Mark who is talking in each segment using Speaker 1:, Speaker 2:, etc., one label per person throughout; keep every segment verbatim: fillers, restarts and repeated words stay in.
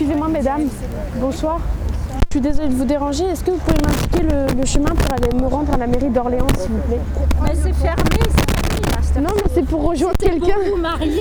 Speaker 1: Excusez-moi mesdames, bonsoir. Je suis désolée de vous déranger. Est-ce que vous pouvez m'indiquer le, le chemin pour aller me rendre à la mairie d'Orléans, s'il vous plaît?
Speaker 2: Mais c'est fermé, c'est fermé.
Speaker 1: Non, mais c'est pour rejoindre quelqu'un.
Speaker 2: Pour vous marier,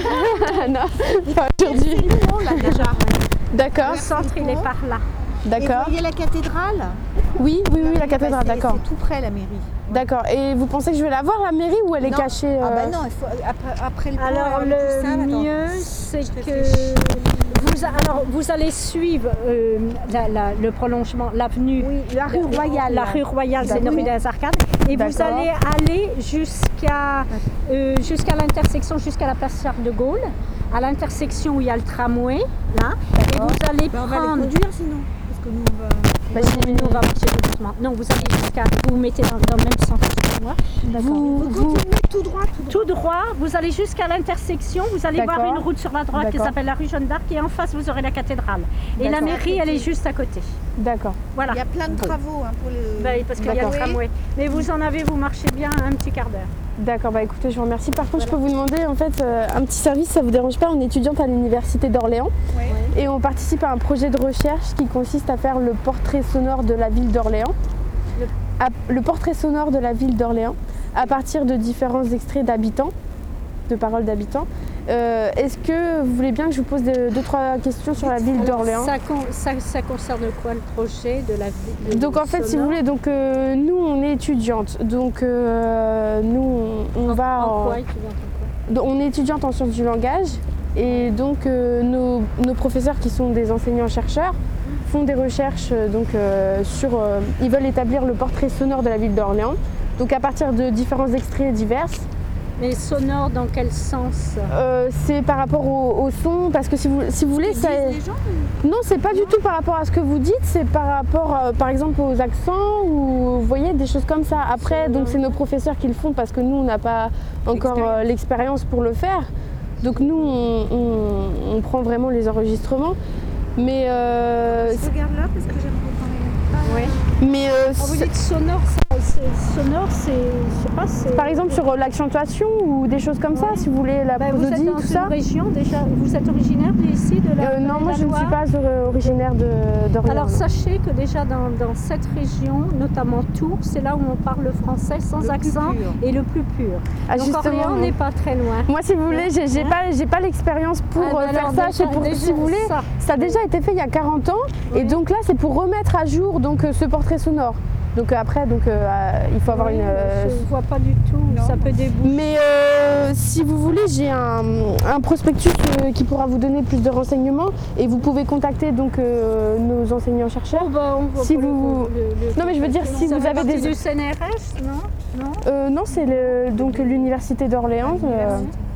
Speaker 1: non, pas aujourd'hui.
Speaker 2: c'est bon là déjà.
Speaker 1: D'accord.
Speaker 2: Le centre, il est par là.
Speaker 1: D'accord.
Speaker 3: Et vous voyez la cathédrale?
Speaker 1: Oui, oui, oui, la cathédrale,
Speaker 3: bah,
Speaker 1: d'accord.
Speaker 3: C'est tout près la mairie.
Speaker 1: D'accord. Et vous pensez que je vais la voir, la mairie, ou elle est
Speaker 3: non.
Speaker 1: cachée euh...
Speaker 3: Ah bah non, il faut, après, après le pont,
Speaker 2: Alors le
Speaker 3: ça,
Speaker 2: mieux, c'est que vous, alors, vous allez suivre euh, la, la, le prolongement, l'avenue,
Speaker 3: oui, la rue Royale.
Speaker 2: La rue Royale, c'est une rue des Arcades. Et vous allez aller jusqu'à euh, jusqu'à l'intersection, jusqu'à la place Charles de Gaulle, à l'intersection où il y a le tramway, là. Et vous allez
Speaker 3: bah, on
Speaker 2: prendre...
Speaker 3: va les conduire sinon, parce que nous on va...
Speaker 2: Bah, nous, nous, on va marcher doucement. Non, vous allez jusqu'à... Vous vous mettez dans, dans le même sens que moi.
Speaker 3: Vous, vous continuez tout droit, tout droit.
Speaker 2: Tout droit, vous allez jusqu'à l'intersection, vous allez voir une route sur la droite qui s'appelle la rue Jeanne d'Arc et en face vous aurez la cathédrale. Et la mairie, elle est juste à côté.
Speaker 1: D'accord.
Speaker 2: Voilà.
Speaker 3: Il y a plein de travaux hein, pour le...
Speaker 2: Bah, parce qu'il y a le tramway. Mais vous en avez, vous marchez bien un petit quart d'heure.
Speaker 1: D'accord, bah écoutez, je vous remercie. Par contre, voilà. Je peux vous demander en fait euh, un petit service, ça vous dérange pas? On est étudiante à l'université d'Orléans
Speaker 3: ouais.
Speaker 1: et on participe à un projet de recherche qui consiste à faire le portrait sonore de la ville d'Orléans. Le... le portrait sonore de la ville d'Orléans à partir de différents extraits d'habitants, de paroles d'habitants. Euh, Est-ce que vous voulez bien que je vous pose deux, deux trois questions sur la ville d'Orléans?
Speaker 2: ça, ça, ça concerne quoi le projet de la ville?
Speaker 1: Donc en fait, sonore. Si vous voulez, donc euh, nous on est étudiante, donc euh, nous on, on
Speaker 2: en,
Speaker 1: va
Speaker 2: en
Speaker 1: en,
Speaker 2: quoi, étudiante en quoi?
Speaker 1: On est étudiante en sciences du langage et donc euh, nos, nos professeurs qui sont des enseignants-chercheurs font des recherches donc euh, sur, euh, ils veulent établir le portrait sonore de la ville d'Orléans, donc à partir de différents extraits divers.
Speaker 2: Mais sonore dans quel sens?
Speaker 1: euh, C'est par rapport au, au son, parce que si vous, si vous voulez, ça...
Speaker 3: les gens, ou...
Speaker 1: non, c'est pas non. du tout par rapport à ce que vous dites, c'est par rapport, euh, par exemple, aux accents ou vous voyez des choses comme ça. Après, donc c'est nos professeurs qui le font parce que nous, on n'a pas encore euh, l'expérience pour le faire. Donc nous, on, on, on prend vraiment les enregistrements, mais euh,
Speaker 3: je regarde là parce que j'aime beaucoup.
Speaker 2: Oui.
Speaker 1: Mais euh,
Speaker 2: oh, vous dites sonore, ça, sonore, c'est, je sais pas, c'est...
Speaker 1: Par exemple sur l'accentuation ou des choses comme ouais. ça, si vous voulez la
Speaker 2: bah,
Speaker 1: prosodie,
Speaker 2: tout ça. Vous êtes dans une région déjà, vous êtes originaire d'ici, de la
Speaker 1: euh, Non,
Speaker 2: de
Speaker 1: moi
Speaker 2: la
Speaker 1: je ne suis pas originaire d'Orléans.
Speaker 2: Alors sachez que déjà dans, dans cette région, notamment Tours, c'est là où on parle le français sans
Speaker 3: le
Speaker 2: accent et le plus pur.
Speaker 1: Ah,
Speaker 2: donc Orléans n'est pas très loin.
Speaker 1: Moi si vous voulez, j'ai hein? pas, j'ai pas l'expérience pour ah, euh, faire ça. Déjà, pour, déjà, si vous voulez, ça, ça a déjà été fait il y a quarante ans oui. et donc là c'est pour remettre à jour donc, ce portrait sonore. Donc après, donc, euh, il faut avoir
Speaker 2: oui,
Speaker 1: une... Euh...
Speaker 2: Je ne vois pas du tout, non. Ça peut déboucher.
Speaker 1: Mais euh, si vous voulez, j'ai un, un prospectus euh, qui pourra vous donner plus de renseignements et vous pouvez contacter donc, euh, nos enseignants-chercheurs.
Speaker 2: Oh bah, on
Speaker 1: si vous...
Speaker 2: le, le, le,
Speaker 1: non mais je veux dire, si vous avez des...
Speaker 2: du C N R S, non Non,
Speaker 1: euh, non c'est le, donc l'université d'Orléans. Euh...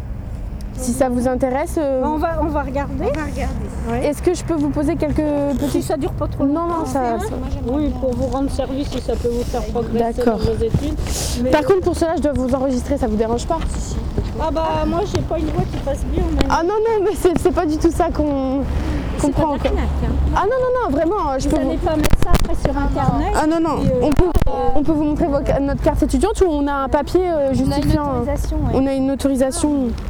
Speaker 1: Si ça vous intéresse, euh...
Speaker 2: on, va, on va regarder.
Speaker 3: On va regarder.
Speaker 1: Oui. Est-ce que je peux vous poser quelques petits...
Speaker 2: Si ça dure pas trop longtemps.
Speaker 1: Non, non, ça... ça...
Speaker 2: Oui, pour vous rendre service, si ça peut vous faire progresser dans vos études.
Speaker 1: Mais... Par contre, pour cela, je dois vous enregistrer, ça vous dérange pas?
Speaker 2: Ah bah, moi, j'ai pas une voix qui passe bien. Même.
Speaker 1: Ah non, non, mais c'est pas du tout ça qu'on qu prend encore.
Speaker 2: Hein.
Speaker 1: Ah non, non, non, vraiment. Je
Speaker 2: vous
Speaker 1: peux
Speaker 2: n'allez vous... pas mettre ça après sur Internet?
Speaker 1: Ah non, non, euh, on, peut, euh... on peut vous montrer vos, notre carte étudiante ou on a un papier euh, justifiant...
Speaker 2: On a une autorisation, ouais.
Speaker 1: On a une autorisation.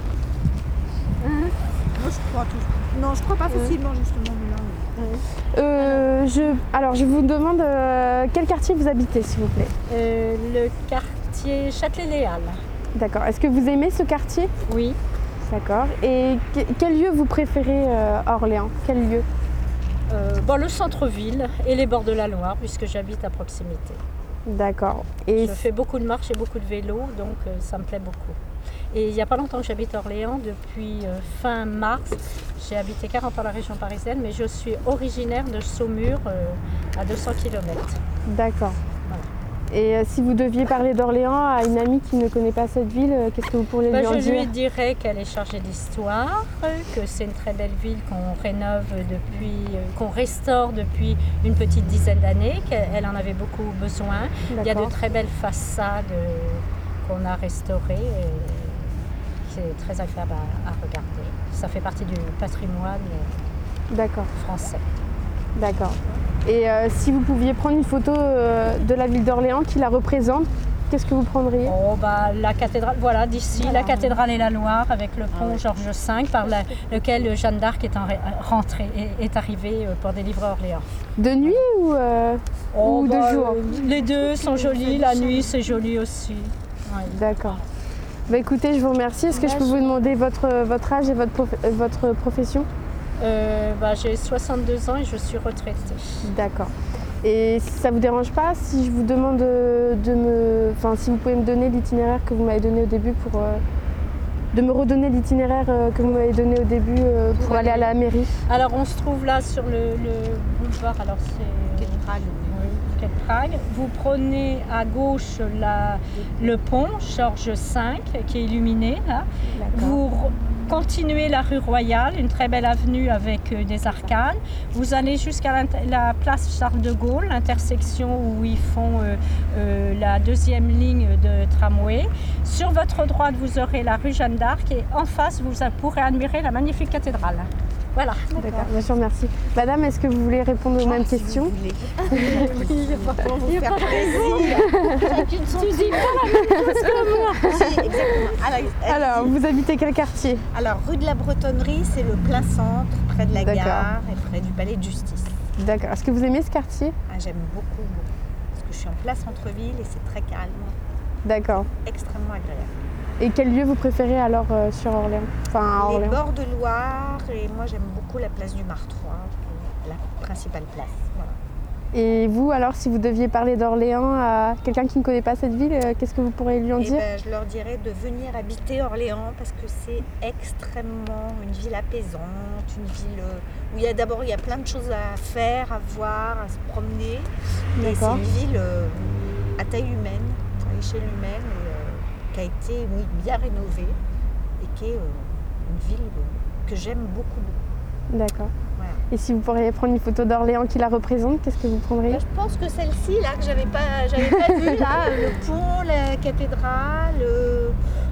Speaker 3: Moi, je crois tout. Non, je crois pas facilement ouais. justement. Mais là,
Speaker 1: ouais. euh, je, alors, je vous demande euh, quel quartier vous habitez, s'il vous plaît.
Speaker 2: euh, Le quartier Châtelet-Léal.
Speaker 1: D'accord. Est-ce que vous aimez ce quartier?
Speaker 2: Oui.
Speaker 1: D'accord. Et que, quel lieu vous préférez euh, à Orléans? Quel lieu?
Speaker 2: euh, bon, le centre-ville et les bords de la Loire, puisque j'habite à proximité.
Speaker 1: D'accord. Et
Speaker 2: je fais beaucoup de marches et beaucoup de vélo, donc euh, ça me plaît beaucoup. Et il n'y a pas longtemps que j'habite à Orléans, depuis euh, fin mars. J'ai habité quarante ans dans la région parisienne, mais je suis originaire de Saumur, euh, à deux cents kilomètres.
Speaker 1: D'accord. Voilà. Et euh, si vous deviez parler d'Orléans à une amie qui ne connaît pas cette ville, euh, qu'est-ce que vous pourriez
Speaker 2: bah,
Speaker 1: lui en
Speaker 2: je
Speaker 1: dire?
Speaker 2: Je lui dirais qu'elle est chargée d'histoire, que c'est une très belle ville qu'on rénove depuis, euh, qu'on restaure depuis une petite dizaine d'années, qu'elle en avait beaucoup besoin. Il y a de très belles façades euh, qu'on a restaurées. Et... c'est très agréable à, à regarder. Ça fait partie du patrimoine français.
Speaker 1: D'accord. Et euh, si vous pouviez prendre une photo euh, de la ville d'Orléans qui la représente, qu'est-ce que vous prendriez?
Speaker 2: Oh, bah, la cathédrale, voilà, d'ici, voilà. La cathédrale et la Loire, avec le pont ah, oui. Georges cinq, par la, lequel Jeanne d'Arc est en, rentrée, est, est arrivée pour délivrer Orléans.
Speaker 1: De nuit ou, euh,
Speaker 2: oh,
Speaker 1: ou
Speaker 2: bah,
Speaker 1: de jour?
Speaker 2: Les deux sont jolis, la nuit c'est joli aussi. Ouais.
Speaker 1: D'accord. Bah, écoutez, je vous remercie. Est-ce que je peux vous demander votre, votre âge et votre, prof... votre profession?
Speaker 2: euh, bah, J'ai soixante-deux ans et je suis retraitée.
Speaker 1: D'accord. Et ça ne vous dérange pas si je vous demande de, de me... Enfin, si vous pouvez me donner l'itinéraire que vous m'avez donné au début pour... Euh, de me redonner l'itinéraire euh, que vous m'avez donné au début euh, pour, pour aller à la mairie.
Speaker 2: Alors, on se trouve là sur le, le boulevard, alors c'est...
Speaker 3: Prague.
Speaker 2: Oui, Prague. Vous prenez à gauche la, le pont Georges cinq qui est illuminé là. Vous continuez la rue Royale, une très belle avenue avec euh, des arcades. Vous allez jusqu'à la, la place Charles de Gaulle, l'intersection où ils font euh, euh, la deuxième ligne de tramway. Sur votre droite, vous aurez la rue Jeanne d'Arc et en face, vous pourrez admirer la magnifique cathédrale. Voilà.
Speaker 1: D'accord, bien sûr, merci. Madame, est-ce que vous voulez répondre aux oh, mêmes si questions?
Speaker 3: Vous voulez. Oui, je vais pas vous faire plaisir.
Speaker 2: Tu dis pas la même chose que moi.
Speaker 3: Si, exactement. Alors,
Speaker 1: Alors, vous habitez quel quartier?
Speaker 3: Alors, rue de la Bretonnerie, c'est le plein centre, près de la gare et près du palais de justice.
Speaker 1: D'accord. Est-ce que vous aimez ce quartier?
Speaker 3: Ah, j'aime beaucoup, beaucoup. Parce que je suis en plein centre-ville et c'est très calme.
Speaker 1: D'accord.
Speaker 3: Extrêmement agréable.
Speaker 1: Et quel lieu vous préférez alors euh, sur Orléans? Enfin, à
Speaker 3: Les
Speaker 1: Orléans.
Speaker 3: bords de Loire, et moi j'aime beaucoup la place du Martroi, la principale place. Voilà.
Speaker 1: Et vous alors, si vous deviez parler d'Orléans à quelqu'un qui ne connaît pas cette ville, euh, qu'est-ce que vous pourriez lui en
Speaker 3: et
Speaker 1: dire?
Speaker 3: ben, Je leur dirais de venir habiter Orléans parce que c'est extrêmement une ville apaisante, une ville où il y a d'abord il y a plein de choses à faire, à voir, à se promener. Et c'est une ville euh, à taille humaine, à échelle humaine. Et, qui a été oui, bien rénovée et qui est euh, une ville euh, que j'aime beaucoup, beaucoup.
Speaker 1: D'accord.
Speaker 3: Voilà.
Speaker 1: Et si vous pourriez prendre une photo d'Orléans qui la représente, qu'est-ce que vous prendriez?
Speaker 3: Ben, je pense que celle-ci, là, que j'avais pas, j'avais pas vue, là, le pont, la cathédrale, euh,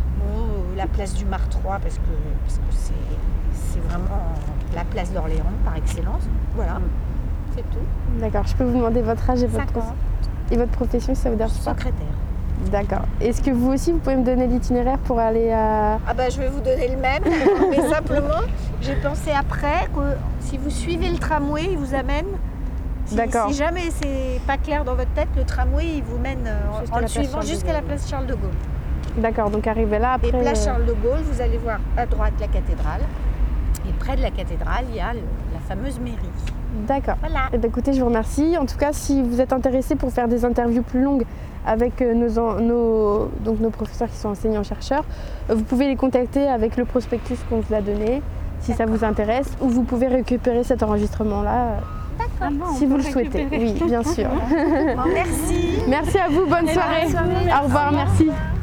Speaker 3: bon, la place du Martroi, parce que parce que c'est, c'est vraiment la place d'Orléans par excellence. Voilà, c'est tout.
Speaker 1: D'accord. Je peux vous demander votre âge et votre, et votre profession si ça vous dérange pas?
Speaker 3: Secrétaire.
Speaker 1: D'accord. Est-ce que vous aussi, vous pouvez me donner l'itinéraire pour aller à...
Speaker 3: Ah bah je vais vous donner le même, mais simplement, j'ai pensé après que si vous suivez le tramway, il vous amène. Si,
Speaker 1: D'accord.
Speaker 3: Si jamais c'est pas clair dans votre tête, le tramway, il vous mène en, en le suivant jusqu'à la place Charles de Gaulle.
Speaker 1: D'accord, donc arrivé là après...
Speaker 3: Et place Charles de Gaulle, vous allez voir à droite la cathédrale. Et près de la cathédrale, il y a le, la fameuse mairie.
Speaker 1: D'accord.
Speaker 3: Voilà.
Speaker 1: Eh bien, écoutez, je vous remercie. En tout cas, si vous êtes intéressé pour faire des interviews plus longues avec nos, nos, donc nos professeurs qui sont enseignants-chercheurs, vous pouvez les contacter avec le prospectus qu'on vous a donné, si ça vous intéresse, ou vous pouvez récupérer cet enregistrement-là
Speaker 3: ah bon,
Speaker 1: si vous le souhaitez. Oui, bien sûr.
Speaker 3: Bon, merci.
Speaker 1: Merci à vous, bonne soirée. Bonne soirée. Au revoir, merci.